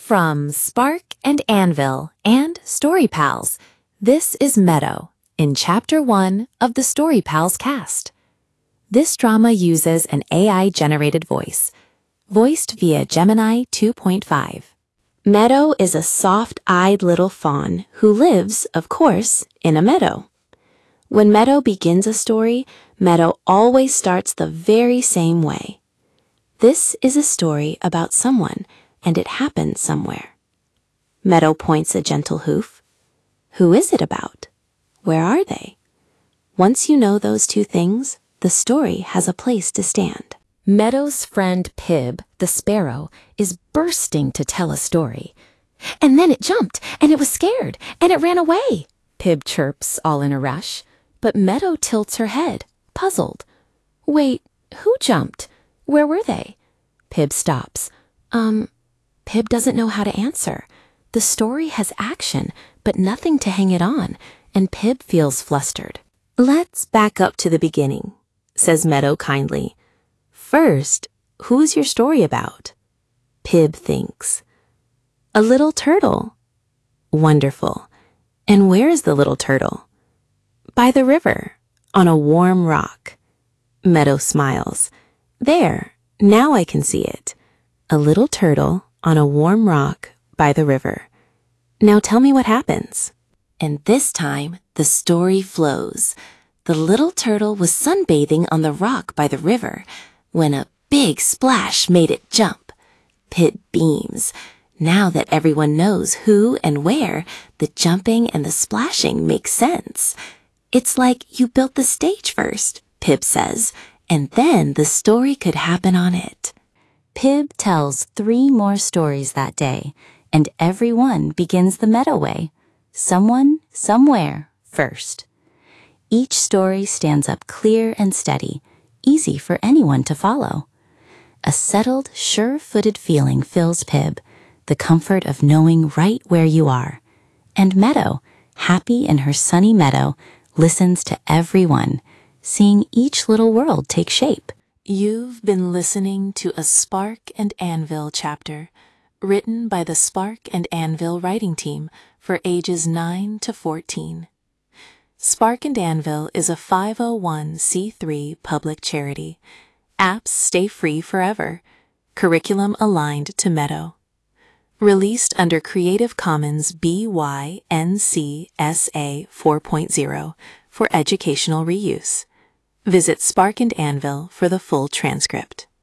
From Spark and Anvil and Story Pals, this is Meadow in Chapter 1 of the Story Pals cast. This drama uses an AI-generated voice, voiced via Gemini 2.5. Meadow is a soft-eyed little fawn who lives, of course, in a meadow. When Meadow begins a story, Meadow always starts the very same way. This is a story about someone, and it happened somewhere. Meadow points a gentle hoof. Who is it about? Where are they? Once you know those two things, the story has a place to stand. Meadow's friend Pib, the sparrow, is bursting to tell a story. And then it jumped, and it was scared, and it ran away, Pib chirps all in a rush. But Meadow tilts her head, puzzled. Wait, who jumped? Where were they? Pib stops. Pib doesn't know how to answer. The story has action, but nothing to hang it on, and Pib feels flustered. Let's back up to the beginning, says Meadow kindly. First, who's your story about? Pib thinks. A little turtle. Wonderful. And where is the little turtle? By the river, on a warm rock. Meadow smiles. There, now I can see it. A little turtle on a warm rock by the river. Now tell me what happens. And this time, the story flows. The little turtle was sunbathing on the rock by the river when a big splash made it jump. Pib beams. Now that everyone knows who and where, the jumping and the splashing make sense. It's like you built the stage first, Pib says, and then the story could happen on it. Pib tells 3 more stories that day, and every one begins the Meadow way. Someone, somewhere, first. Each story stands up clear and steady, easy for anyone to follow. A settled, sure-footed feeling fills Pib, the comfort of knowing right where you are. And Meadow, happy in her sunny meadow, listens to everyone, seeing each little world take shape. You've been listening to a Spark and Anvil chapter, written by the Spark and Anvil writing team for ages 9 to 14. Spark and Anvil is a 501c3 public charity. Apps stay free forever. Curriculum aligned to Meadow. Released under Creative Commons BY-NC SA 4.0 for educational reuse. Visit Spark and Anvil for the full transcript.